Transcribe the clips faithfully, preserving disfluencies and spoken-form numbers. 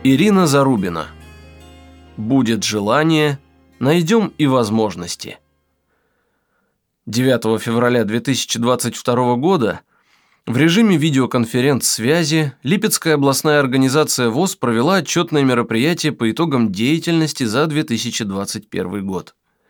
Ирина Зарубина. Будет желание, найдем и возможности. девятого февраля две тысячи двадцать второго года в режиме видеоконференц-связи Липецкая областная организация ВОС провела отчетное мероприятие по итогам деятельности за две тысячи двадцать первый год.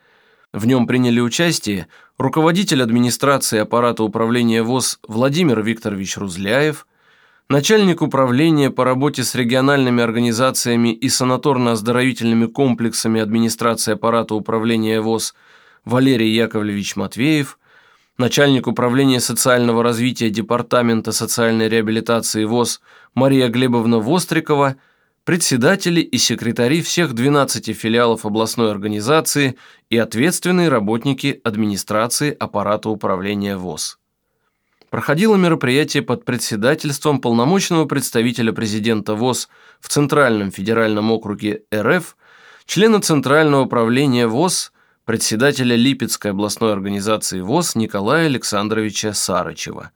В нем приняли участие руководитель администрации аппарата управления ВОС Владимир Викторович Рузляев, начальник управления по работе с региональными организациями и санаторно-оздоровительными комплексами администрации аппарата управления ВОС Валерий Яковлевич Матвеев, начальник управления социального развития Департамента социальной реабилитации ВОС Мария Глебовна Вострикова, председатели и секретари всех двенадцати филиалов областной организации и ответственные работники администрации аппарата управления ВОС. Проходило мероприятие под председательством полномочного представителя президента ВОС в Центральном федеральном округе РФ, члена Центрального управления ВОС, председателя Липецкой областной организации ВОС Николая Александровича Сарычева.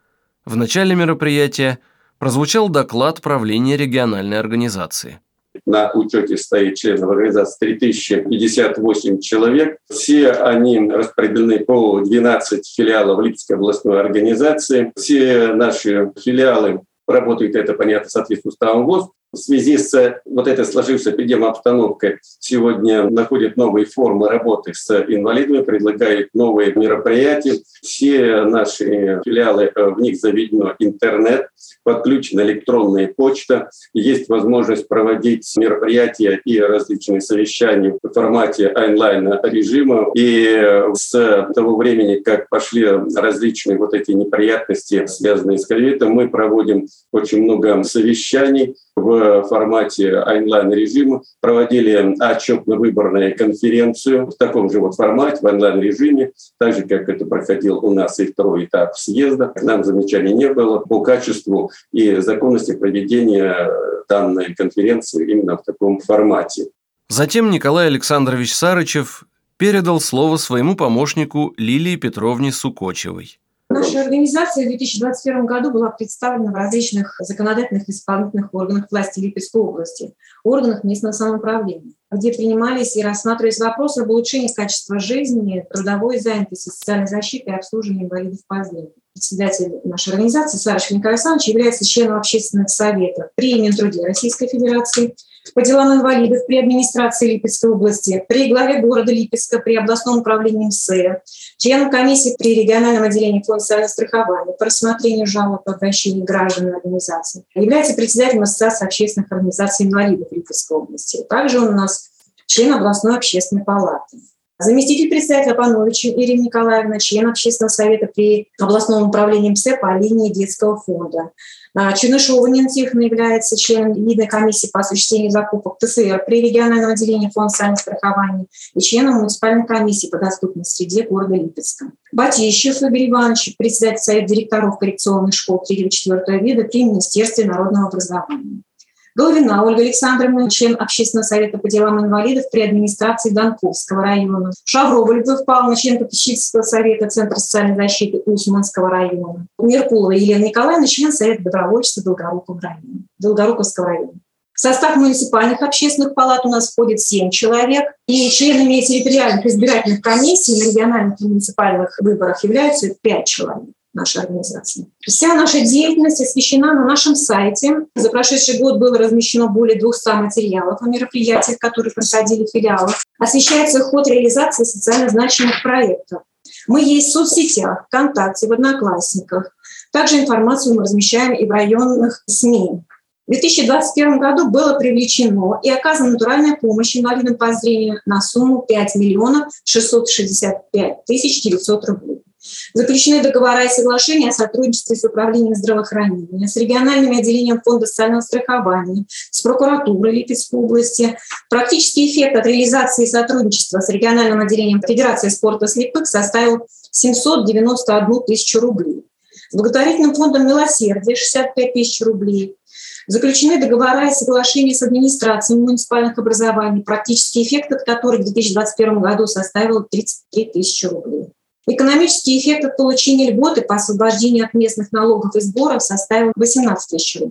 В начале мероприятия прозвучал доклад правления региональной организации. На учете стоит членов организации три тысячи пятьдесят восемь человек. Все они распределены по двенадцати филиалов Липецкой областной организации. Все наши филиалы работают, это понятно, в соответствии с уставом ВОС. В связи с вот этой сложившейся эпидемией-обстановкой сегодня находят новые формы работы с инвалидами, предлагают новые мероприятия. Все наши филиалы, в них заведено интернет, подключена электронная почта. Есть возможность проводить мероприятия и различные совещания в формате онлайн-режима. И с того времени, как пошли различные вот эти неприятности, связанные с ковидом, мы проводим очень много совещаний в формате онлайн-режима, проводили отчетно-выборную конференцию в таком же вот формате, в онлайн-режиме, так же, как это проходил у нас и второй этап съезда. Нам замечаний не было по качеству и законности проведения данной конференции именно в таком формате. Затем Николай Александрович Сарычев передал слово своему помощнику Лилии Петровне Сукочевой. Наша организация в две тысячи двадцать первом году была представлена в различных законодательных и исполнительных органах власти Липецкой области, органах местного самоуправления, где принимались и рассматривались вопросы об улучшении качества жизни, трудовой занятости, социальной защиты и обслуживания инвалидов по зрению. Председатель нашей организации Сарычев Николай Александрович является членом общественных советов при Минтруде Российской Федерации, по делам инвалидов при администрации Липецкой области, при главе города Липецка, при областном управлении МСЭ, членом комиссии при региональном отделении Фонда социального страхования по рассмотрению жалоб по обращению граждан и организаций. Является председателем Ассоциации общественных организаций инвалидов Липецкой области. Также он у нас член областной общественной палаты. Заместитель председателя Панович Ирина Николаевна, член общественного совета при областном управлении МСЭ по линии детского фонда. Чернышова Нина Тихоновна является членом лидной комиссии по осуществлению закупок ТСР при региональном отделении Фонда социального страхования и членом муниципальной комиссии по доступной среде города Липецка. Батищев Игорь Иванович, председатель совета директоров коррекционных школ третьего-четвёртого вида при Министерстве народного образования. Головина Ольга Александровна, член общественного совета по делам инвалидов при администрации Донковского района. Шаврова Людмила Павловна, член попечительского совета Центра социальной защиты Усманского района. Меркулова Елена Николаевна, член совета добровольчества Долгорукового района. Долгоруковского района. В состав муниципальных общественных палат у нас входит семь человек, и членами территориальных избирательных комиссий на региональных и муниципальных выборах являются пять человек. Нашей организации. Вся наша деятельность освещена на нашем сайте. За прошедший год было размещено более двухсот материалов о мероприятиях, которые проходили в филиалах. Освещается ход реализации социально значимых проектов. Мы есть в соцсетях, ВКонтакте, в Одноклассниках. Также информацию мы размещаем и в районных СМИ. В две тысячи двадцать первом году было привлечено и оказана натуральная помощь инвалидам по зрению на сумму пять миллионов шестьсот шестьдесят пять тысяч девятьсот рублей. Заключены договора и соглашения о сотрудничестве с управлением здравоохранения, с региональными отделениями Фонда социального страхования, с прокуратурой Липецкой области. Практический эффект от реализации сотрудничества с региональным отделением Федерации спорта слепых составил семьсот девяносто одну тысячу рублей. С благотворительным фондом «Милосердие» шестьдесят пять тысяч рублей. Заключены договора и соглашения с администрацией муниципальных образований, практический эффект от которых в две тысячи двадцать первом году составил тридцать три тысячи рублей. Экономический эффект от получения льготы по освобождению от местных налогов и сборов составил восемнадцать тысяч рублей.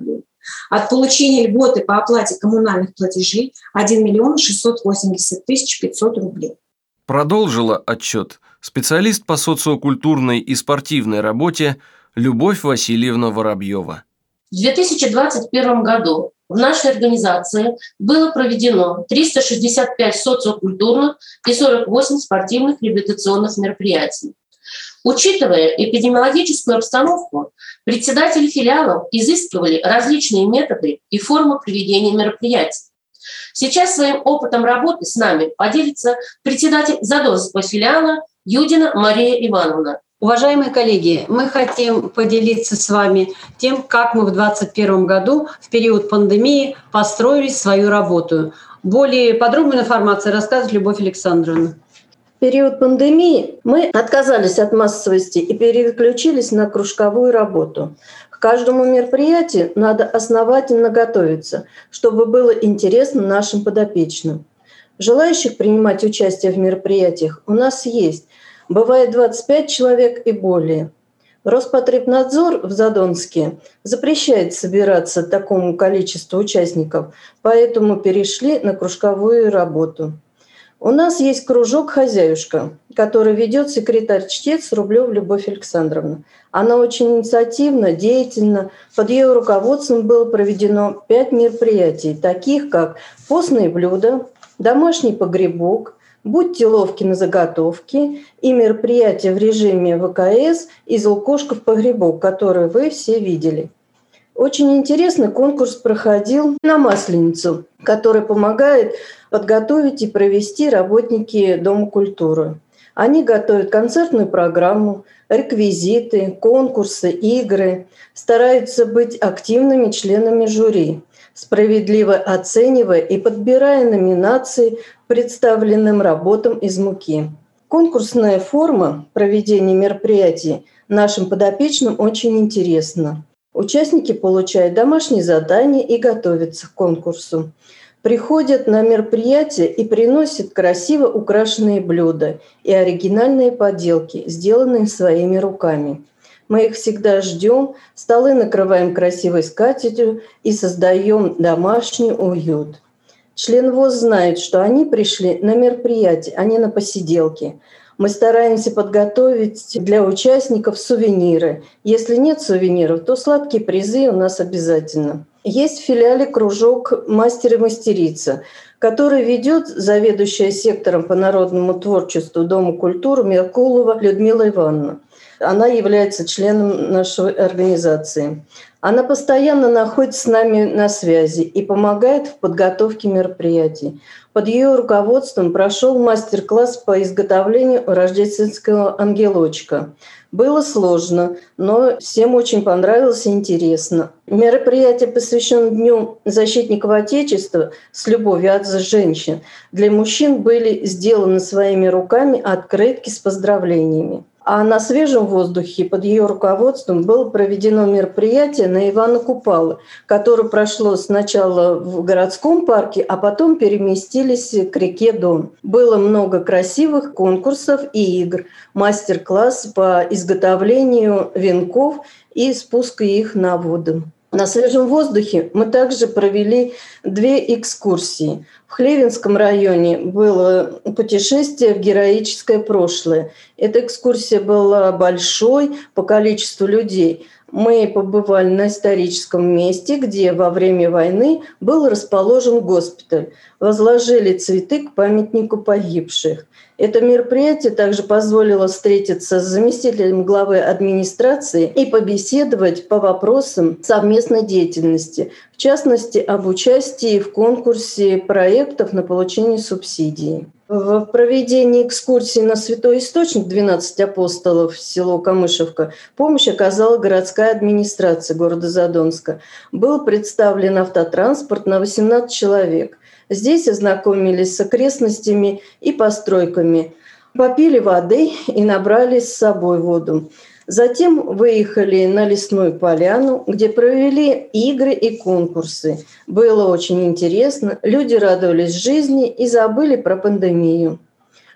От получения льготы по оплате коммунальных платежей один миллион шестьсот восемьдесят тысяч пятьсот рублей. Продолжила отчет специалист по социокультурной и спортивной работе Любовь Васильевна Воробьева. В две тысячи двадцать первом году в нашей организации было проведено триста шестьдесят пять социокультурных и сорок восемь спортивных реабилитационных мероприятий. Учитывая эпидемиологическую обстановку, председатели филиалов изыскивали различные методы и формы проведения мероприятий. Сейчас своим опытом работы с нами поделится председатель Задонского филиала Юдина Мария Ивановна. Уважаемые коллеги, мы хотим поделиться с вами тем, как мы в две тысячи двадцать первом году в период пандемии построили свою работу. Более подробную информацию рассказывает Любовь Александровна. В период пандемии мы отказались от массовости и переключились на кружковую работу. К каждому мероприятию надо основательно готовиться, чтобы было интересно нашим подопечным. Желающих принимать участие в мероприятиях у нас есть. Бывает двадцать пять человек и более. Роспотребнадзор в Задонске запрещает собираться такому количеству участников, поэтому перешли на кружковую работу. У нас есть кружок «Хозяюшка», который ведет секретарь-чтец Рублёва Любовь Александровна. Она очень инициативна, деятельна. Под ее руководством было проведено пять мероприятий, таких как «Постные блюда», «Домашний погребок», «Будьте ловки на заготовки» и мероприятия в режиме вэ ка эс из «Лукошка в погребок», которые вы все видели. Очень интересный конкурс проходил на Масленицу, который помогает подготовить и провести работники Дома культуры. Они готовят концертную программу, реквизиты, конкурсы, игры, стараются быть активными членами жюри, справедливо оценивая и подбирая номинации представленным работам из муки. Конкурсная форма проведения мероприятий нашим подопечным очень интересна. Участники получают домашние задания и готовятся к конкурсу. Приходят на мероприятие и приносят красиво украшенные блюда и оригинальные поделки, сделанные своими руками. Мы их всегда ждем, столы накрываем красивой скатертью и создаем домашний уют. Член ВОС знает, что они пришли на мероприятие, а не на посиделки. Мы стараемся подготовить для участников сувениры. Если нет сувениров, то сладкие призы у нас обязательно. Есть в филиале кружок «Мастер и мастерица», который ведет заведующая сектором по народному творчеству Дома культуры Меркулова Людмила Ивановна. Она является членом нашей организации. Она постоянно находится с нами на связи и помогает в подготовке мероприятий. Под ее руководством прошел мастер-класс по изготовлению рождественского ангелочка. Было сложно, но всем очень понравилось и интересно. Мероприятие посвящено Дню защитников Отечества с любовью от женщин. Для мужчин были сделаны своими руками открытки с поздравлениями. А на свежем воздухе под ее руководством было проведено мероприятие на Ивана Купалы, которое прошло сначала в городском парке, а потом переместились к реке Дон. Было много красивых конкурсов и игр, мастер-класс по изготовлению венков и спуску их на воду. На свежем воздухе мы также провели две экскурсии. В Хлевинском районе было путешествие в героическое прошлое. Эта экскурсия была большой по количеству людей. Мы побывали на историческом месте, где во время войны был расположен госпиталь. Возложили цветы к памятнику погибших. Это мероприятие также позволило встретиться с заместителем главы администрации и побеседовать по вопросам совместной деятельности, в частности, об участии в конкурсе проектов на получение субсидий. В проведении экскурсии на Святой Источник двенадцать апостолов в село Камышевка помощь оказала городская администрация города Задонска. Был представлен автотранспорт на восемнадцать человек. Здесь ознакомились с окрестностями и постройками, попили воды и набрали с собой воду. Затем выехали на лесную поляну, где провели игры и конкурсы. Было очень интересно, люди радовались жизни и забыли про пандемию.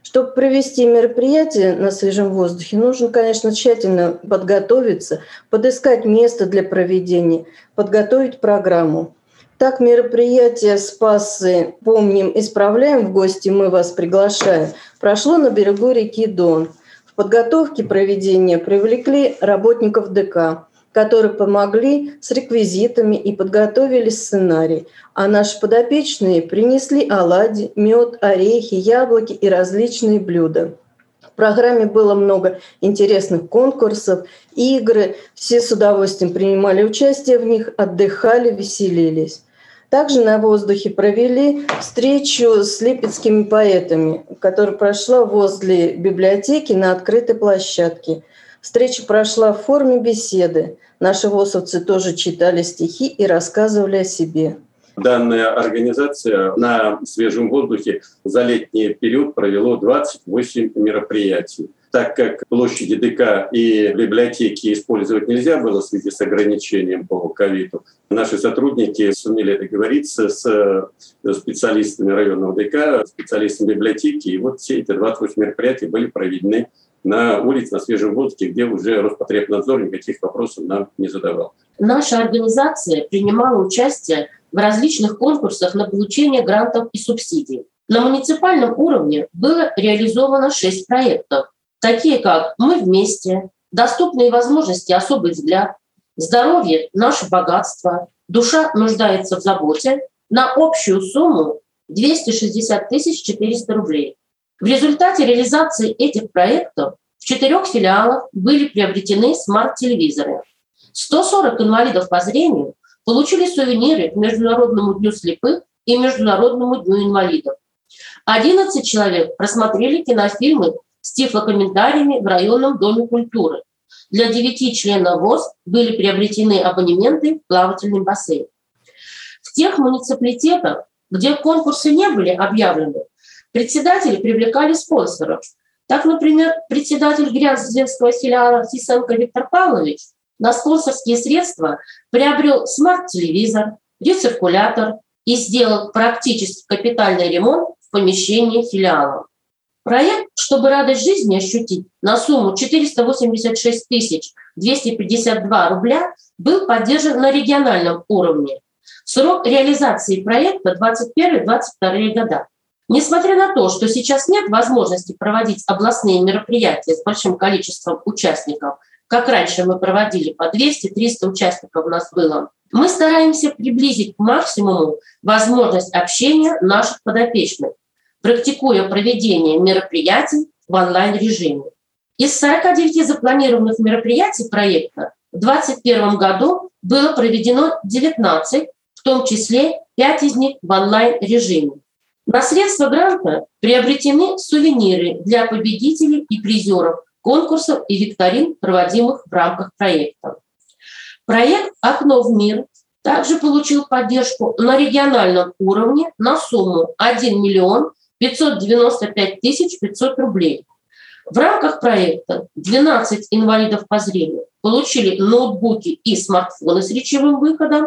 Чтобы провести мероприятие на свежем воздухе, нужно, конечно, тщательно подготовиться, подыскать место для проведения, подготовить программу. Так, мероприятие «Спасы. Помним, исправляем. В гости мы вас приглашаем» прошло на берегу реки Дон. В подготовке проведения привлекли работников ДК, которые помогли с реквизитами и подготовили сценарий. А наши подопечные принесли оладьи, мед, орехи, яблоки и различные блюда. В программе было много интересных конкурсов, игры. Все с удовольствием принимали участие в них, отдыхали, веселились. Также на воздухе провели встречу с липецкими поэтами, которая прошла возле библиотеки на открытой площадке. Встреча прошла в форме беседы. Наши восовцы тоже читали стихи и рассказывали о себе. Данная организация на свежем воздухе за летний период провела двадцать восемь мероприятий. Так как площади ДК и библиотеки использовать нельзя было в связи с ограничением по ковиду, наши сотрудники сумели договориться с специалистами районного ДК, специалистами библиотеки, и вот все эти двадцать восемь мероприятий были проведены на улице, на свежем воздухе, где уже Роспотребнадзор никаких вопросов нам не задавал. Наша организация принимала участие в различных конкурсах на получение грантов и субсидий. На муниципальном уровне было реализовано шесть проектов, такие как «Мы вместе», «Доступные возможности. Особый взгляд», «Здоровье. Наше богатство», «Душа нуждается в заботе» на общую сумму двести шестьдесят тысяч четыреста рублей. В результате реализации этих проектов в четырех филиалах были приобретены смарт-телевизоры. сто сорок инвалидов по зрению получили сувениры к Международному дню слепых и Международному дню инвалидов. одиннадцать человек просмотрели кинофильмы с тифлокомментариями в районном доме культуры. Для девяти членов ВОС были приобретены абонементы в плавательный бассейн. В тех муниципалитетах, где конкурсы не были объявлены, председатели привлекали спонсоров. Так, например, председатель Грязинского филиала Тисенко Виктор Павлович на спонсорские средства приобрел смарт-телевизор, рециркулятор и сделал практически капитальный ремонт в помещении филиала. Проект «Чтобы радость жизни ощутить» на сумму четыреста восемьдесят шесть тысяч двести пятьдесят два рубля был поддержан на региональном уровне. Срок реализации проекта двадцать первый — двадцать второй года. Несмотря на то, что сейчас нет возможности проводить областные мероприятия с большим количеством участников, как раньше мы проводили по двести — триста участников у нас было, мы стараемся приблизить к максимуму возможность общения наших подопечных, практикуя проведение мероприятий в онлайн-режиме. Из сорока девяти запланированных мероприятий проекта в две тысячи двадцать первом году было проведено девятнадцать, в том числе пять из них в онлайн-режиме. На средства гранта приобретены сувениры для победителей и призеров конкурсов и викторин, проводимых в рамках проекта. Проект «Окно в мир» также получил поддержку на региональном уровне на сумму один миллион пятьсот девяносто пять тысяч пятьсот рублей. В рамках проекта двенадцать инвалидов по зрению получили ноутбуки и смартфоны с речевым выходом,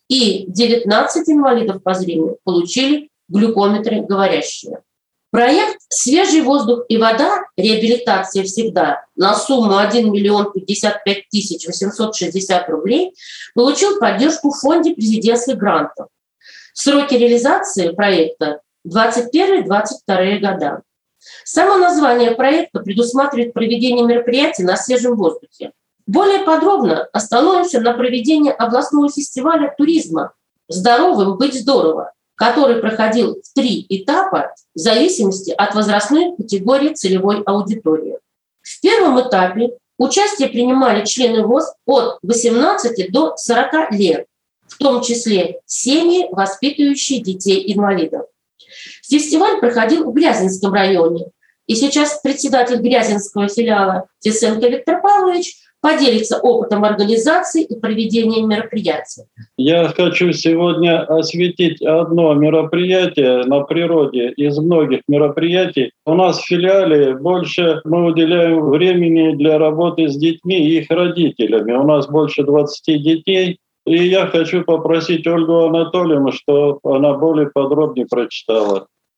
и девятнадцать инвалидов по зрению получили глюкометры говорящие. Проект «Свежий воздух и вода. Реабилитация всегда» на сумму один миллион пятьдесят пять тысяч восемьсот шестьдесят рублей получил поддержку в фонде президентских грантов. Сроки реализации проекта двадцать первый — двадцать второй года. Само название проекта предусматривает проведение мероприятий на свежем воздухе. Более подробно остановимся на проведении областного фестиваля туризма «Здоровым быть здорово», который проходил в три этапа в зависимости от возрастной категории целевой аудитории. В первом этапе участие принимали члены ВОС от восемнадцати до сорока лет, в том числе семьи, воспитывающие детей-инвалидов. Фестиваль проходил в Грязинском районе, и сейчас председатель Грязинского филиала Тисенко Виктор Павлович поделится опытом организации и проведения мероприятий. Я хочу сегодня осветить одно мероприятие на природе из многих мероприятий. У нас в филиале больше мы уделяем времени для работы с детьми и их родителями. У нас больше двадцати детей. И я хочу попросить Ольгу Анатольевну, чтобы она более подробнее прочитала.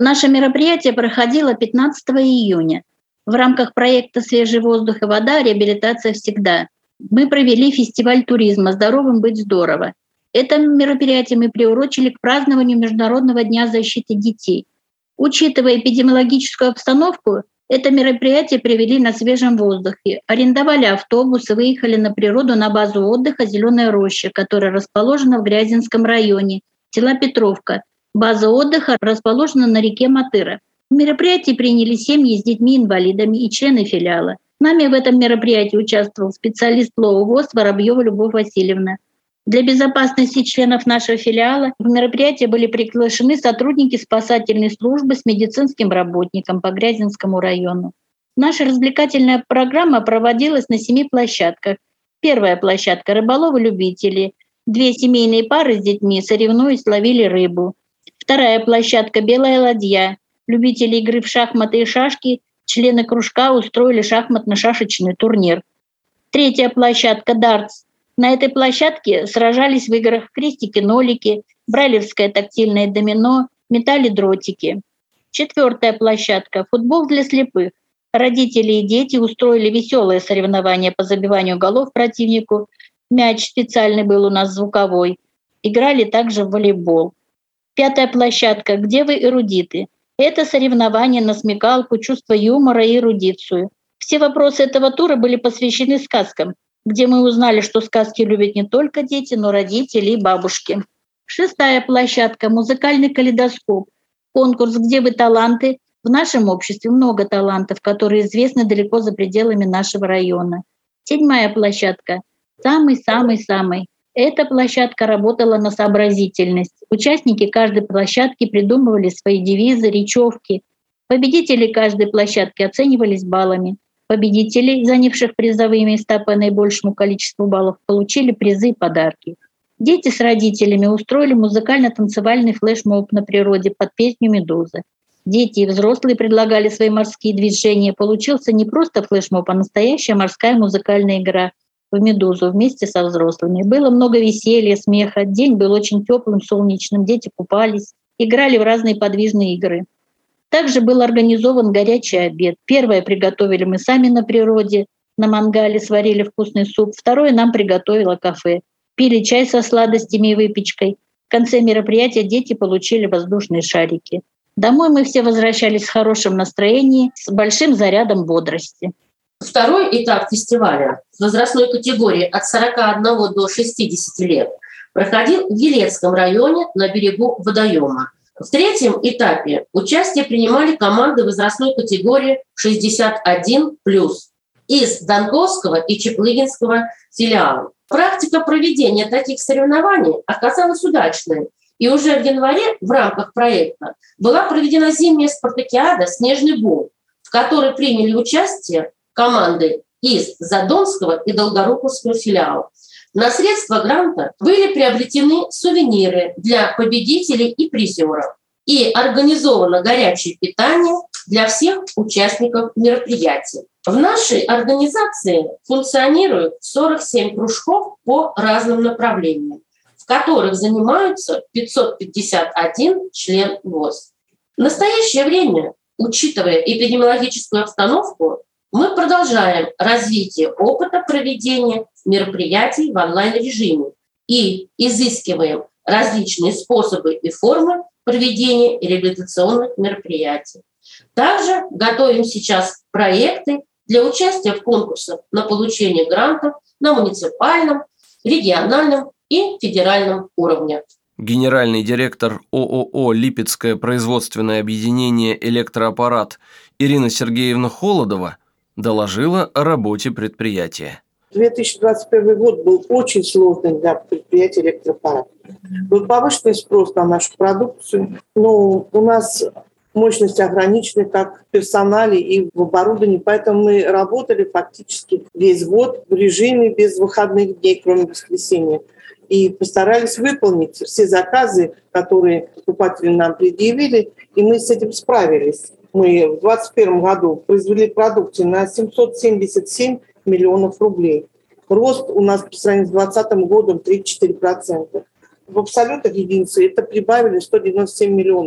Наше мероприятие проходило пятнадцатого июня в рамках проекта «Свежий воздух и вода. Реабилитация всегда». Мы провели фестиваль туризма «Здоровым быть здорово». Это мероприятие мы приурочили к празднованию Международного дня защиты детей. Учитывая эпидемиологическую обстановку, это мероприятие провели на свежем воздухе. Арендовали автобусы, выехали на природу на базу отдыха «Зеленая роща», которая расположена в Грязинском районе, села Петровка. База отдыха расположена на реке Матыра. В мероприятии приняли семьи с детьми-инвалидами и члены филиала. С нами в этом мероприятии участвовал специалист ЛО ВОС Воробьева Любовь Васильевна. Для безопасности членов нашего филиала в мероприятие были приглашены сотрудники спасательной службы с медицинским работником по Грязинскому району. Наша развлекательная программа проводилась на семи площадках. Первая площадка – рыболовы-любители. Две семейные пары с детьми, соревнуясь, ловили рыбу. Вторая площадка – белая ладья. Любители игры в шахматы и шашки, члены кружка устроили шахматно-шашечный турнир. Третья площадка – дартс. На этой площадке сражались в играх крестики-нолики, брайлевское тактильное домино, метали дротики. Четвертая площадка – футбол для слепых. Родители и дети устроили веселое соревнование по забиванию голов противнику. Мяч специальный был у нас звуковой. Играли также в волейбол. Пятая площадка – где вы эрудиты? Это соревнование на смекалку, чувство юмора и эрудицию. Все вопросы этого тура были посвящены сказкам, где мы узнали, что сказки любят не только дети, но и родители и бабушки. Шестая площадка – музыкальный калейдоскоп. Конкурс «Где вы таланты?» В нашем обществе много талантов, которые известны далеко за пределами нашего района. Седьмая площадка – самый-самый-самый. Эта площадка работала на сообразительность. Участники каждой площадки придумывали свои девизы, речевки. Победители каждой площадки оценивались баллами. Победители, занявших призовые места по наибольшему количеству баллов, получили призы и подарки. Дети с родителями устроили музыкально-танцевальный флешмоб на природе под песню «Медуза». Дети и взрослые предлагали свои морские движения. Получился не просто флешмоб, а настоящая морская музыкальная игра в «Медузу» вместе со взрослыми. Было много веселья, смеха. День был очень теплым, солнечным. Дети купались, играли в разные подвижные игры. Также был организован горячий обед. Первое приготовили мы сами на природе, на мангале сварили вкусный суп. Второе нам приготовило кафе. Пили чай со сладостями и выпечкой. В конце мероприятия дети получили воздушные шарики. Домой мы все возвращались в хорошем настроении, с большим зарядом бодрости. Второй этап фестиваля в возрастной категории от сорока одного до шестидесяти лет проходил в Елецком районе на берегу водоема. В третьем этапе участие принимали команды возрастной категории шестьдесят один плюс из Донковского и Чеплыгинского филиалов. Практика проведения таких соревнований оказалась удачной, и уже в январе в рамках проекта была проведена зимняя спартакиада «Снежный бум», в которой приняли участие команды из Задонского и Долгоруковского филиалов. На средства гранта были приобретены сувениры для победителей и призеров и организовано горячее питание для всех участников мероприятия. В нашей организации функционирует сорок семь кружков по разным направлениям, в которых занимаются пятьсот пятьдесят один член ВОС. В настоящее время, учитывая эпидемиологическую обстановку, мы продолжаем развитие опыта проведения мероприятий в онлайн-режиме и изыскиваем различные способы и формы проведения реабилитационных мероприятий. Также готовим сейчас проекты для участия в конкурсах на получение грантов на муниципальном, региональном и федеральном уровне. Генеральный директор ООО «Липецкое производственное объединение «Электроаппарат» Ирина Сергеевна Холодова доложила о работе предприятия. две тысячи двадцать первый год был очень сложный для предприятия «Электроаппарат». Был повышенный спрос на нашу продукцию, но у нас мощности ограничены как в персонале и в оборудовании, поэтому мы работали фактически весь год в режиме без выходных дней, кроме воскресенья. И постарались выполнить все заказы, которые покупатели нам предъявили, и мы с этим справились. Мы в двадцать первом году произвели продукцию на семьсот семьдесят семь миллионов рублей. Рост у нас по сравнению с двадцатым годом тридцать четыре процента. В абсолютных единицах это прибавили сто девяносто семь миллионов.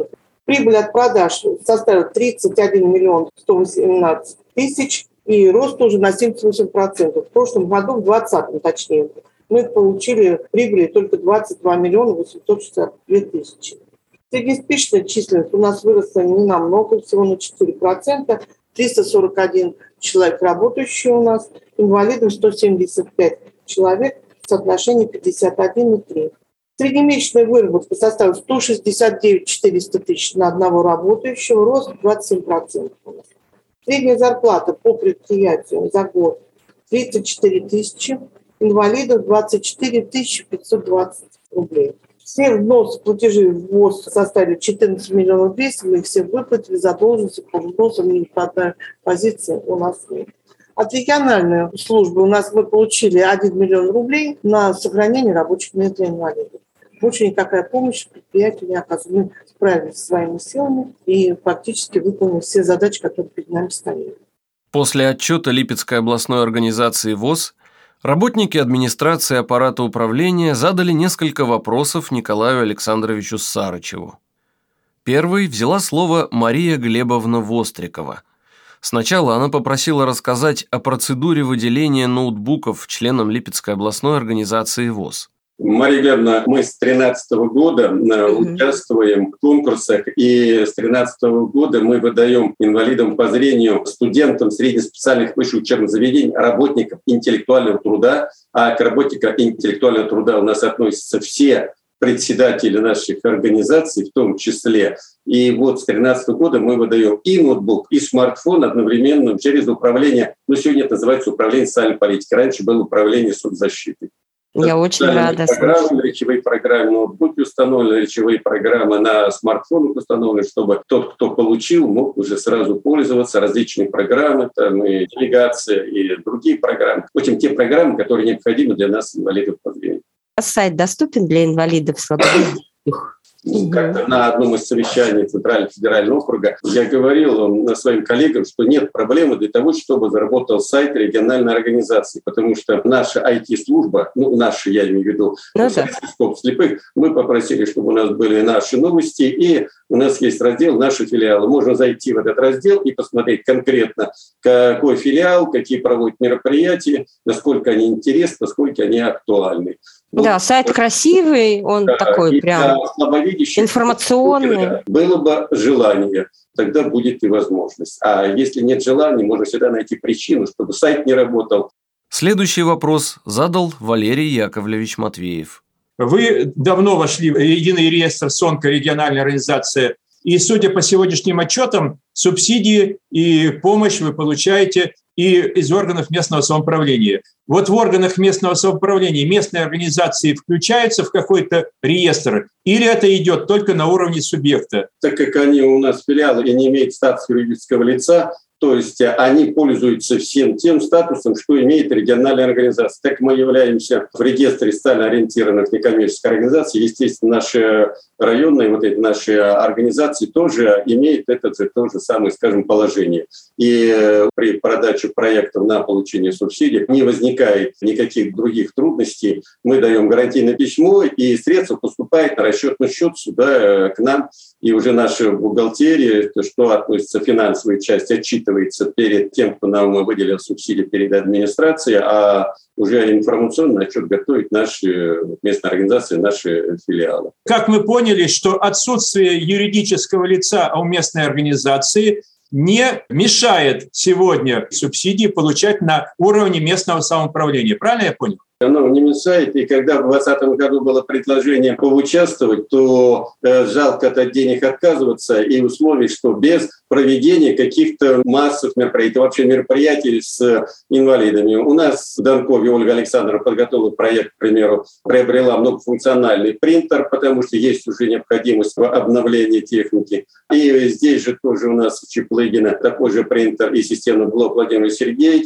Прибыль от продаж составила тридцать один миллион сто восемнадцать тысяч, и рост уже на семьдесят восемь процентов. В прошлом году, в двадцатом точнее, мы получили прибыли только двадцать два миллиона восемьсот шестьдесят две тысячи. Среднеспичная численность у нас выросла не намного, всего на четыре процента. триста сорок один человек работающие у нас, инвалидов сто семьдесят пять человек, соотношение пятьдесят один и три. Среднемесячная выработка составила сто шестьдесят девять четыреста тысяч на одного работающего, рост двадцать семь процентов у нас. Средняя зарплата по предприятию за год тридцать четыре тысячи, инвалидов двадцать четыре тысячи пятьсот двадцать рублей. Все взносы, платежи в ВОЗ составили четырнадцать миллионов двести, мы их все выплатили, задолженности по взносам, ни по одной позиции у нас нет. От региональной службы у нас мы получили один миллион рублей на сохранение рабочих мест для инвалидов. Больше никакая помощь предприятию не оказывает. Мы справились со своими силами и практически выполнили все задачи, которые перед нами стояли. После отчета Липецкой областной организации ВОЗ работники администрации аппарата управления задали несколько вопросов Николаю Александровичу Сарычеву. Первой взяла слово Мария Глебовна Вострикова. Сначала она попросила рассказать о процедуре выделения ноутбуков членам Липецкой областной организации ВОЗ. Мария Глебовна, мы с две тысячи тринадцатого года mm-hmm. участвуем в конкурсах, и с две тысячи тринадцатого года мы выдаем инвалидам по зрению, студентам среднеспециальных высших учебных заведений, работникам интеллектуального труда, а к работникам интеллектуального труда у нас относятся все председатели наших организаций в том числе. И вот с две тысячи тринадцатого года мы выдаем и ноутбук, и смартфон одновременно через управление, ну сегодня это называется управление социальной политики, раньше было управление соцзащиты. Я очень рада. Программы, речевые программы, ноутбуки установлены, речевые программы на смартфонах установлены, чтобы тот, кто получил, мог уже сразу пользоваться различными программами, там и делегация, и другие программы. В общем, те программы, которые необходимы для нас, инвалидов по зрению. Сайт доступен для инвалидов слабовидящих? Как-то на одном из совещаний Центрального федерального округа я говорил своим коллегам, что нет проблемы для того, чтобы заработал сайт региональной организации, потому что наша ай ти-служба, ну, наша, я имею в виду, ну, да. слепых, мы попросили, чтобы у нас были наши новости, и у нас есть раздел «Наши филиалы». Можно зайти в этот раздел и посмотреть конкретно, какой филиал, какие проводят мероприятия, насколько они интересны, насколько они актуальны. Да, сайт красивый, он да, такой прям информационный. Было бы желание, тогда будет и возможность. А если нет желания, можно всегда найти причину, чтобы сайт не работал. Следующий вопрос задал Валерий Яковлевич Матвеев. Вы давно вошли в единый реестр СОНКО, региональная организация, и, судя по сегодняшним отчетам, субсидии и помощь вы получаете и из органов местного самоуправления. Вот в органах местного самоуправления местные организации включаются в какой-то реестр, или это идет только на уровне субъекта? Так как они у нас филиалы и не имеют статуса юридического лица, то есть они пользуются всем тем статусом, что имеет региональная организация. Так мы являемся в реестре социально ориентированных некоммерческих организаций. Естественно, наши районные вот эти наши организации тоже имеют это же то же самое, скажем, положение. И при продаче проектов на получение субсидий не возникает никаких других трудностей. Мы даем гарантийное письмо, и средства поступают на расчетный счет сюда к нам. И уже наша бухгалтерия, что относится к финансовой части, отчитывается перед тем, кто нам выделил субсидии, перед администрацией, а уже информационный отчет готовят наши местные организации, наши филиалы. Как мы поняли, что отсутствие юридического лица у местной организации не мешает сегодня субсидии получать на уровне местного самоуправления. Правильно я понял? Оно не мешает, и когда в двадцатом году было предложение поучаствовать, то э, жалко от денег отказываться, и условий, что без проведения каких-то массовых мероприятий, вообще мероприятий с инвалидами. У нас в Донкове Ольга Александровна подготовила проект, к примеру, приобрела многофункциональный принтер, потому что есть уже необходимость в обновлении техники. И здесь же тоже у нас в Чеплыгино такой же принтер и системный блок Владимир Сергеевич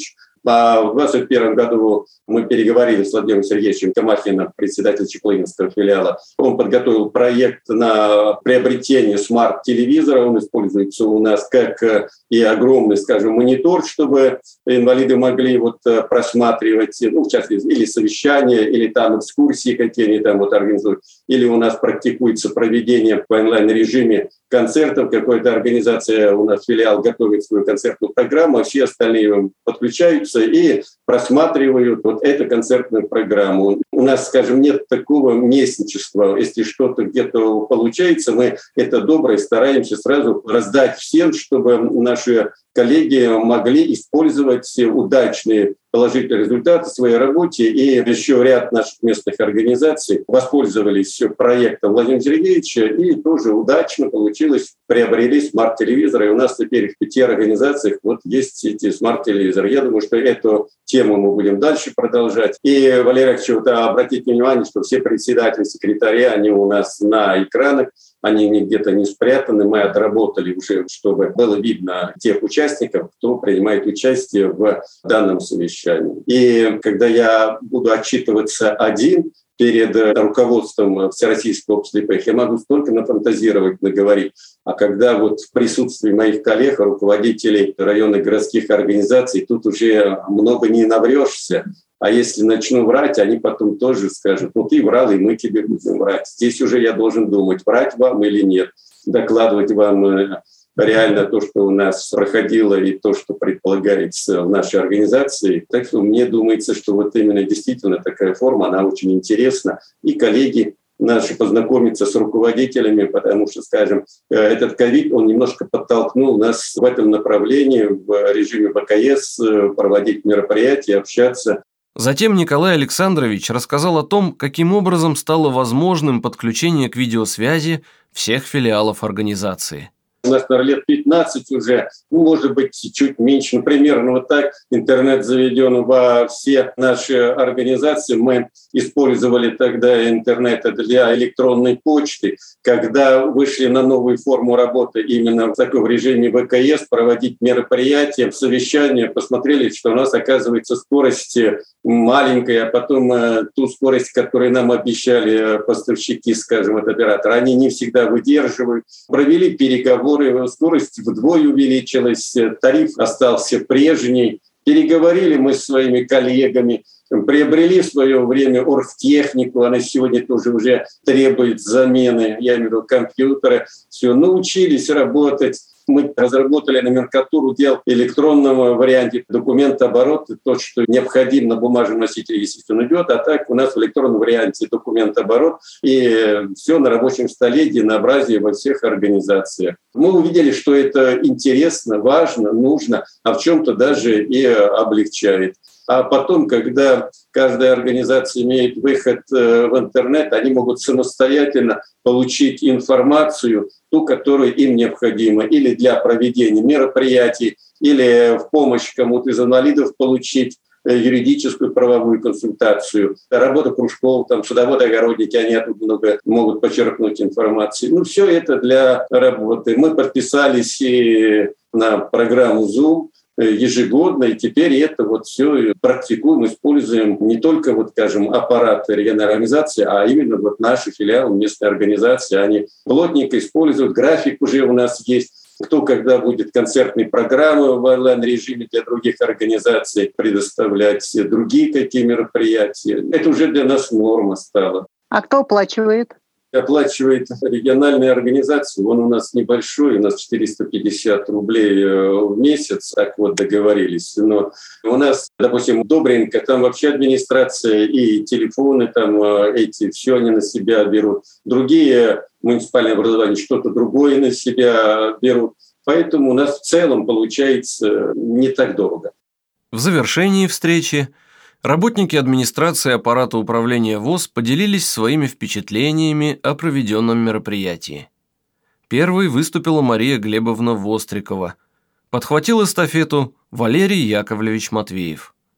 А в двадцать первом году мы переговорили с Владимиром Сергеевичем Камахиным, председателем Чеплынинского филиала. Он подготовил проект на приобретение смарт-телевизора. Он используется у нас как и огромный, скажем, монитор, чтобы инвалиды могли вот просматривать, ну, в частности, или совещания, или там экскурсии какие они там вот организуют, или у нас практикуется проведение в онлайн-режиме концертов. Какая-то организация, у нас филиал готовит свою концертную программу, а все остальные подключаются и просматривают вот эту концертную программу. У нас, скажем, нет такого местничества. Если что-то где-то получается, мы это доброе стараемся сразу раздать всем, чтобы наши коллеги могли использовать удачные положительные результаты в своей работе. И еще ряд наших местных организаций воспользовались проектом Владимира Сергеевича и тоже удачно получилось, приобрели смарт-телевизоры. И у нас теперь в пяти организациях вот есть эти смарт-телевизоры. Я думаю, что эту тему мы будем дальше продолжать. И, Валерий Ильич, вот, обратите внимание, что все председатели, секретари, они у нас на экранах. Они где-то не спрятаны, мы отработали уже, чтобы было видно тех участников, кто принимает участие в данном совещании. И когда я буду отчитываться один перед руководством Всероссийского общества слепых, я могу столько нафантазировать, наговорить. А когда вот в присутствии моих коллег, руководителей районных городских организаций, тут уже много не наврешься. А если начну врать, они потом тоже скажут: ну ты врал, и мы тебе будем врать. Здесь уже я должен думать, врать вам или нет, докладывать вам реально то, что у нас проходило, и то, что предполагается в нашей организации. Так что мне думается, что вот именно действительно такая форма, она очень интересна. И коллеги наши познакомиться с руководителями, потому что, скажем, этот ковид, он немножко подтолкнул нас в этом направлении, в режиме ВКС, проводить мероприятия, общаться. Затем Николай Александрович рассказал о том, каким образом стало возможным подключение к видеосвязи всех филиалов организации. У нас, наверное, лет пятнадцать уже, ну, может быть, чуть меньше, ну, примерно вот так. Интернет заведен во все наши организации. Мы использовали тогда интернет для электронной почты. Когда вышли на новую форму работы именно в таком режиме ВКС, проводить мероприятия, совещания, посмотрели, что у нас, оказывается, скорость маленькая, а потом э, ту скорость, которую нам обещали поставщики, скажем, от оператора, они не всегда выдерживают. Провели переговоры, скорость вдвое увеличилась, тариф остался прежний. Переговорили мы с своими коллегами, приобрели в свое время оргтехнику, она сегодня тоже уже требует замены, я имею в виду компьютеры. Все, научились работать. Мы разработали номенклатуру дел в электронном варианте. Документооборот, то, что необходимо на бумажном носителе, естественно, идет, а так у нас в электронном варианте документооборот, и все на рабочем столе, единообразие во всех организациях. Мы увидели, что это интересно, важно, нужно, а в чем-то даже и облегчает. А потом, когда каждая организация имеет выход в интернет, они могут самостоятельно получить информацию, ту, которую им необходима, или для проведения мероприятий, или в помощь кому-то из инвалидов получить юридическую правовую консультацию, работа кружков, там, садоводы-огородники, они оттуда много могут почерпнуть информации. Ну, все это для работы. Мы подписались и на программу Zoom ежегодно, и теперь это вот все практикуем, используем не только, вот, скажем, аппарат региональной организации, а именно вот наши филиалы, местные организации, они плотненько используют, график уже у нас есть, кто когда будет концертные программы в онлайн-режиме для других организаций предоставлять, другие какие мероприятия. Это уже для нас норма стала. А кто оплачивает? Оплачивает региональная организация, он у нас небольшой, у нас четыреста пятьдесят рублей в месяц, так вот договорились. Но у нас, допустим, Добренко, там вообще администрация и телефоны, там эти, все они на себя берут. Другие муниципальные образования что-то другое на себя берут. Поэтому у нас в целом получается не так дорого. В завершении встречи работники администрации аппарата управления ВОС поделились своими впечатлениями о проведенном мероприятии. Первой выступила Мария Глебовна Вострикова. Подхватил эстафету Валерий Яковлевич Матвеев.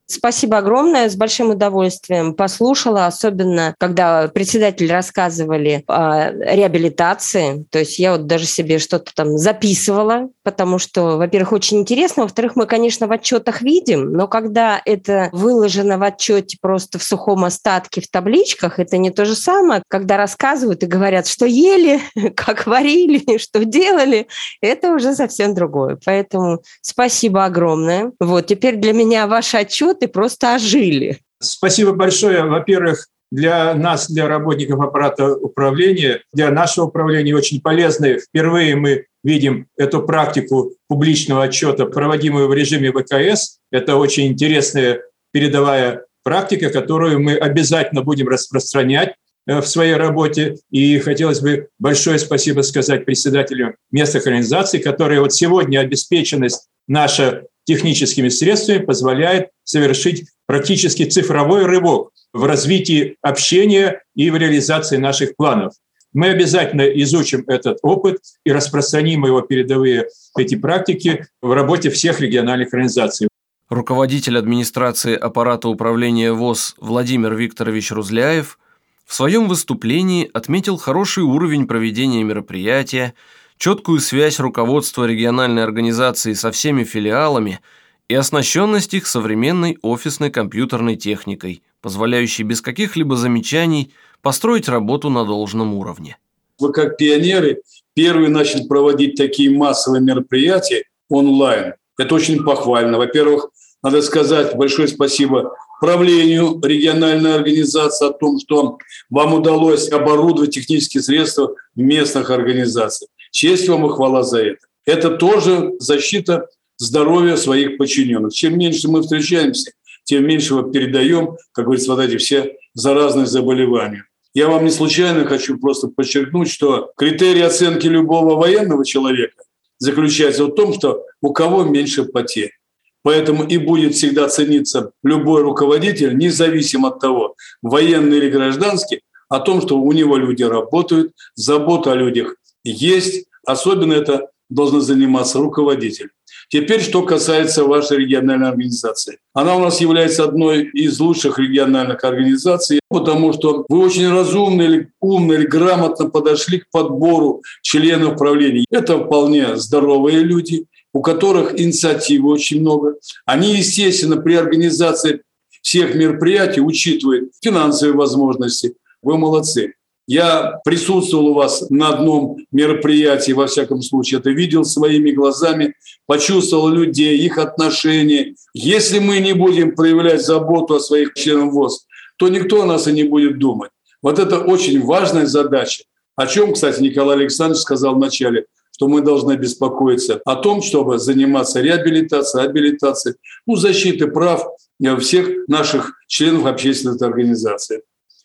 Спасибо огромное, с большим удовольствием послушала, особенно когда председатели рассказывали о реабилитации. То есть я вот даже себе что-то там записывала, потому что, во-первых, очень интересно, во-вторых, мы, конечно, в отчетах видим, но когда это выложено в отчете просто в сухом остатке в табличках, это не то же самое, когда рассказывают и говорят, что ели, как варили, что делали, это уже совсем другое. Поэтому спасибо огромное. Вот, теперь для меня ваш отчет и просто ожили. Спасибо большое. Во-первых, для нас, для работников аппарата управления, для нашего управления очень полезно. Впервые мы видим эту практику публичного отчета, проводимую в режиме вэ ка эс. Это очень интересная передовая практика, которую мы обязательно будем распространять в своей работе. И хотелось бы большое спасибо сказать председателям местных организаций, которые вот сегодня обеспеченность наша техническими средствами позволяет совершить практически цифровой рывок в развитии общения и в реализации наших планов. Мы обязательно изучим этот опыт и распространим его передовые эти практики в работе всех региональных организаций. Руководитель администрации аппарата управления ВОС Владимир Викторович Рузляев в своем выступлении отметил хороший уровень проведения мероприятия, четкую связь руководства региональной организации со всеми филиалами и оснащенность их современной офисной компьютерной техникой, позволяющей без каких-либо замечаний построить работу на должном уровне. Вы как пионеры первые начали проводить такие массовые мероприятия онлайн. Это очень похвально. Во-первых, надо сказать большое спасибо правлению региональной организации о том, что вам удалось оборудовать технические средства местных организаций. Честь вам и хвала за это. Это тоже защита здоровья своих подчиненных. Чем меньше мы встречаемся, тем меньше мы передаем, как говорится, вот эти все заразные заболевания. Я вам не случайно хочу просто подчеркнуть, что критерий оценки любого военного человека заключается в том, что у кого меньше потерь. Поэтому и будет всегда цениться любой руководитель, независимо от того, военный или гражданский, о том, что у него люди работают, забота о людях есть. Особенно это должен заниматься руководитель. Теперь, что касается вашей региональной организации. Она у нас является одной из лучших региональных организаций, потому что вы очень разумно или умно или грамотно подошли к подбору членов правления. Это вполне здоровые люди, у которых инициативы очень много. Они, естественно, при организации всех мероприятий учитывают финансовые возможности. Вы молодцы. Я присутствовал у вас на одном мероприятии, во всяком случае, это видел своими глазами, почувствовал людей, их отношения. Если мы не будем проявлять заботу о своих членах ВОС, то никто о нас и не будет думать. Вот это очень важная задача. О чем, кстати, Николай Александрович сказал вначале, что мы должны беспокоиться о том, чтобы заниматься реабилитацией, абилитацией, ну, защитой прав всех наших членов общественной организации.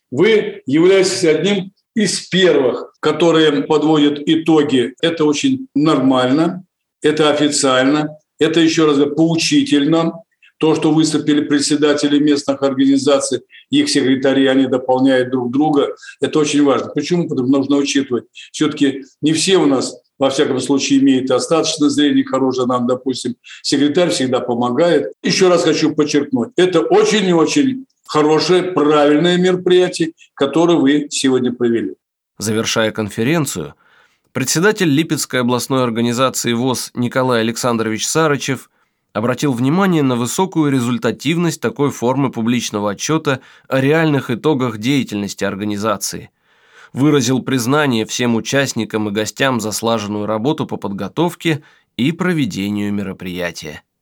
Вы являетесь одним из первых, которые подводят итоги. Это очень нормально, это официально, это, еще раз говорю, поучительно. То, что выступили председатели местных организаций, их секретари, они дополняют друг друга, это очень важно. Почему? Потому что нужно учитывать. Все-таки не все у нас, во всяком случае, имеют остаточное зрение хорошее. Нам, допустим, секретарь всегда помогает. Еще раз хочу подчеркнуть, это очень и очень хорошее, правильное мероприятие, которое вы сегодня провели. Завершая конференцию, председатель Липецкой областной организации ВОС Николай Александрович Сарычев обратил внимание на высокую результативность такой формы публичного отчета о реальных итогах деятельности организации, выразил признание всем участникам и гостям за слаженную работу по подготовке и проведению мероприятия.